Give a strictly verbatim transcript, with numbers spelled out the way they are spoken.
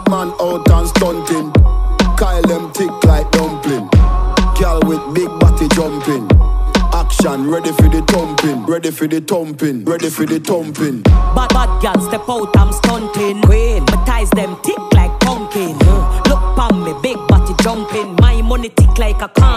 man out and stunting. Kyle them thick like dumpling. Girl with big body jumping. Action, ready for the thumping. Ready for the thumping. Ready for the thumping. Bad bad girl step out, I'm stunting. Queen, my ties them thick like pumpkin. Look pon me, big body jumping. My money thick like a can.